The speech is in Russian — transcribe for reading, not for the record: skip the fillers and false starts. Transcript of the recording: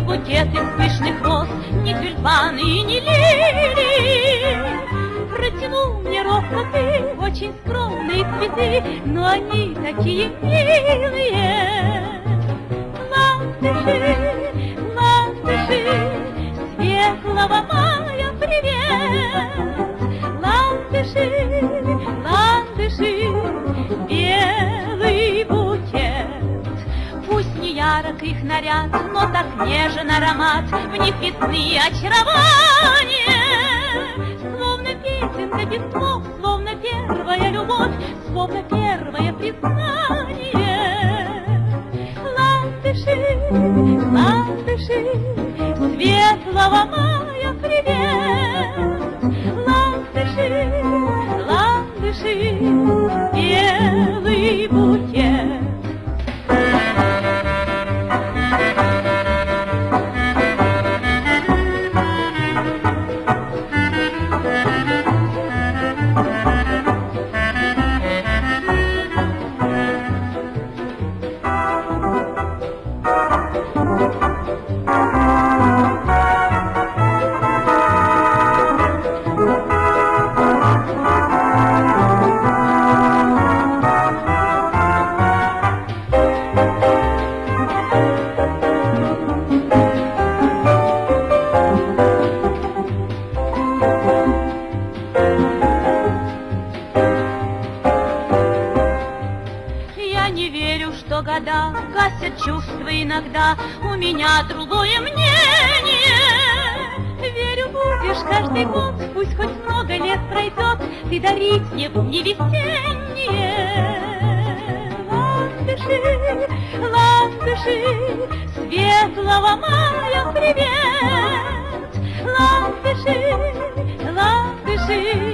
букет из пышных роз, ни тюльпаны и ни лилии. Протянул мне розы, очень скромные цветы, но они такие милые. Ландыши, ландыши, светлого мая привет. Ландыши, ландыши, белый букет. Пусть не ярок их наряд, но так нежен аромат, в них весны очарование. Словно песенка без слов, словно первая любовь, словно первое признание. Ландыши, ландыши, светлого мая привет. Ландыши, ландыши, белый букет. Гасят чувства иногда, у меня другое мнение. Верю, будешь каждый год, пусть хоть много лет пройдет, ты дарить мне в дни весенние. Ландыши, ландыши, светлого мая привет. Ландыши, ландыши,